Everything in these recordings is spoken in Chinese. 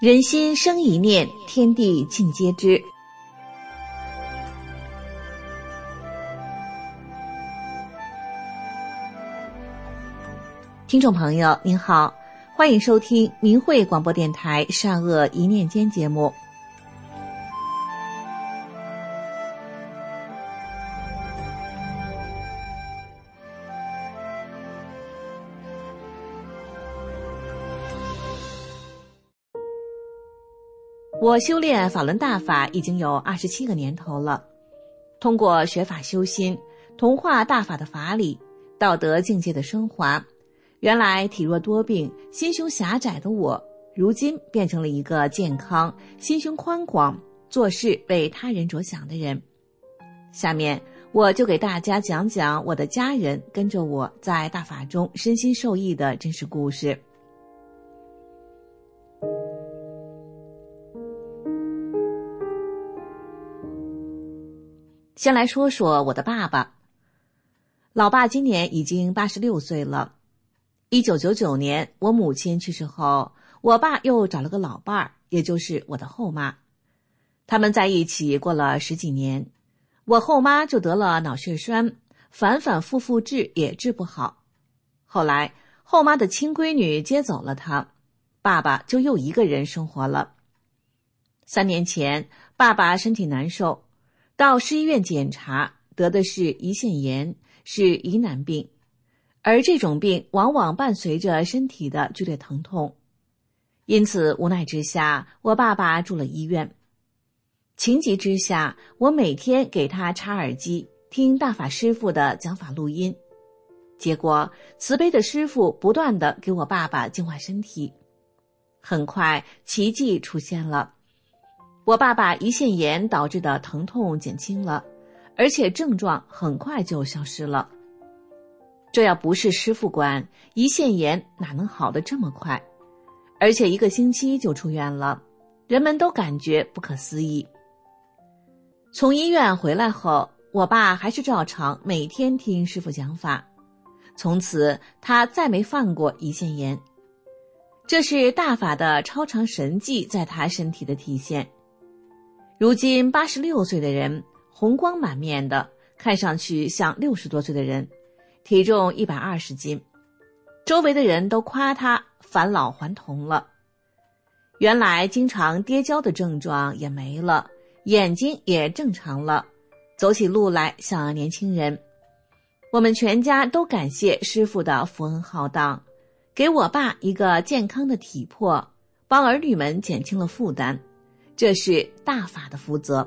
人心生一念，天地尽皆知。听众朋友您好，欢迎收听明慧广播电台善恶一念间节目。我修炼法轮大法已经有27个年头了，通过学法修心，同化大法的法理，道德境界的升华，原来体弱多病、心胸狭窄的我，如今变成了一个健康、心胸宽广、做事为他人着想的人。下面我就给大家讲讲我的家人跟着我在大法中身心受益的真实故事。先来说说我的爸爸。老爸今年已经86岁了。1999年我母亲去世后，我爸又找了个老伴儿，也就是我的后妈。他们在一起过了10几年，我后妈就得了脑血栓，反反复复治也治不好。后来后妈的亲闺女接走了她，爸爸就又一个人生活了。3年前爸爸身体难受，到市医院检查，得的是胰腺炎，是疑难病，而这种病往往伴随着身体的剧烈疼痛。因此无奈之下，我爸爸住了医院。情急之下，我每天给他插耳机，听大法师父的讲法录音。结果慈悲的师父不断地给我爸爸净化身体。很快奇迹出现了，我爸爸胰腺炎导致的疼痛减轻了，而且症状很快就消失了。这要不是师父管，胰腺炎哪能好得这么快？而且1个星期就出院了，人们都感觉不可思议。从医院回来后，我爸还是照常每天听师父讲法，从此他再没犯过胰腺炎。这是大法的超常神迹在他身体的体现。如今86岁的人，红光满面的，看上去像60多岁的人，体重120斤，周围的人都夸他返老还童了。原来经常跌跤的症状也没了，眼睛也正常了，走起路来像年轻人。我们全家都感谢师父的福恩浩荡，给我爸一个健康的体魄，帮儿女们减轻了负担，这是大法的福泽。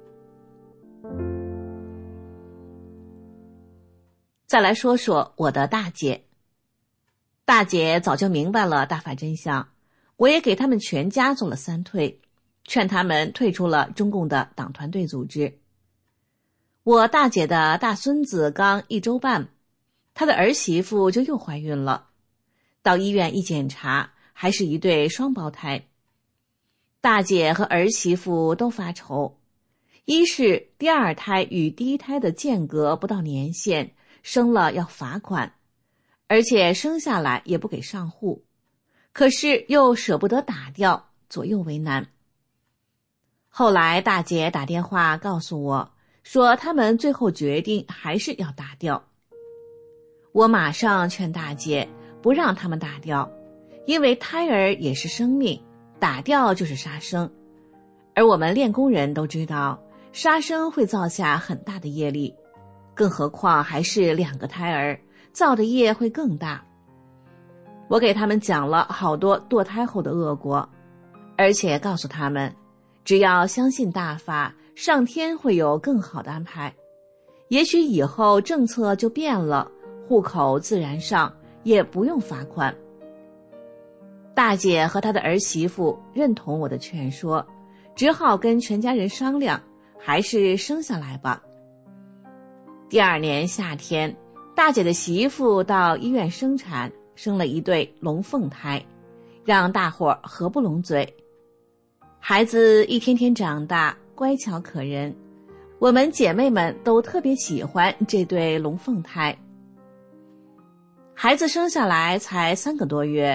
再来说说我的大姐。大姐早就明白了大法真相，我也给他们全家做了3退，劝他们退出了中共的党团队组织。我大姐的大孙子刚1周半，她的儿媳妇就又怀孕了，到医院一检查，还是一对双胞胎。大姐和儿媳妇都发愁，一是第2胎与第1胎的间隔不到年限，生了要罚款，而且生下来也不给上户，可是又舍不得打掉，左右为难。后来大姐打电话告诉我，说他们最后决定还是要打掉。我马上劝大姐不让他们打掉，因为胎儿也是生命，打掉就是杀生，而我们练功人都知道，杀生会造下很大的业力，更何况还是2个胎儿，造的业会更大。我给他们讲了好多堕胎后的恶果，而且告诉他们，只要相信大法，上天会有更好的安排，也许以后政策就变了，户口自然上，也不用罚款。大姐和她的儿媳妇认同我的劝说，只好跟全家人商量，还是生下来吧。第2年夏天，大姐的媳妇到医院生产，生了一对龙凤胎，让大伙儿合不拢嘴。孩子一天天长大，乖巧可人，我们姐妹们都特别喜欢这对龙凤胎。孩子生下来才3个多月，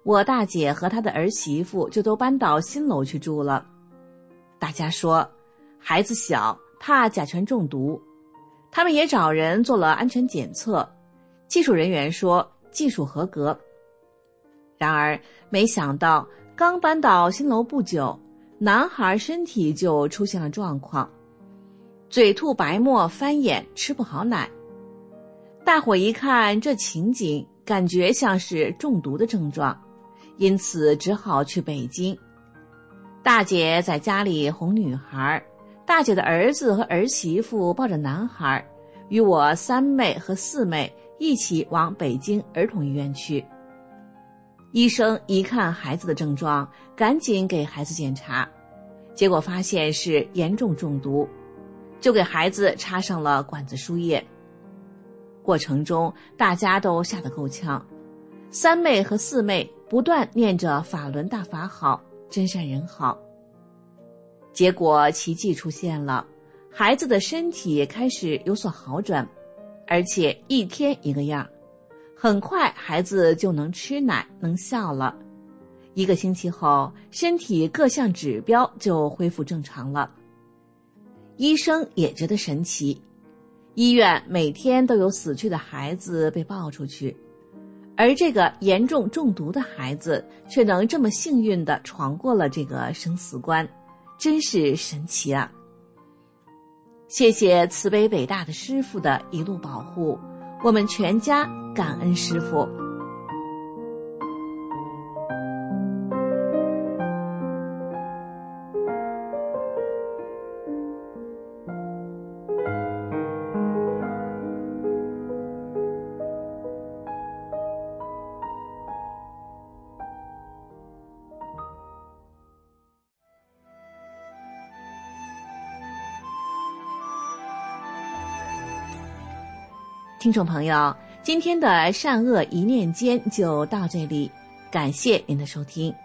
我大姐和她的儿媳妇就都搬到新楼去住了。大家说孩子小，怕甲醛中毒，他们也找人做了安全检测，技术人员说技术合格。然而没想到刚搬到新楼不久，男孩身体就出现了状况，嘴吐白沫、翻眼，吃不好奶。大伙一看这情景，感觉像是中毒的症状，因此只好去北京。大姐在家里哄女孩，大姐的儿子和儿媳妇抱着男孩，与我三妹和四妹一起往北京儿童医院去。医生一看孩子的症状，赶紧给孩子检查，结果发现是严重中毒，就给孩子插上了管子输液。过程中大家都吓得够呛，三妹和四妹不断念着法轮大法好，真善人好。结果奇迹出现了，孩子的身体开始有所好转，而且一天一个样，很快孩子就能吃奶能笑了。1个星期后，身体各项指标就恢复正常了。医生也觉得神奇，医院每天都有死去的孩子被抱出去，而这个严重中毒的孩子却能这么幸运地闯过了这个生死关，真是神奇啊！谢谢慈悲伟大的师父的一路保护，我们全家感恩师父。听众朋友，今天的善恶一念间就到这里，感谢您的收听。